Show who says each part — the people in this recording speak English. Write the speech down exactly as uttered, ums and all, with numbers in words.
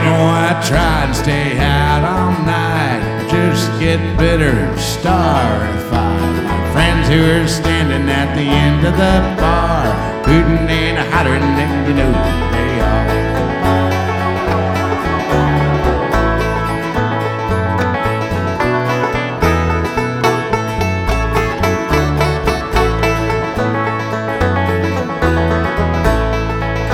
Speaker 1: know I tried to stay out all night, just get bitter, starfied. My friends who are standing at the end of the bar, hooting and hollering, and you know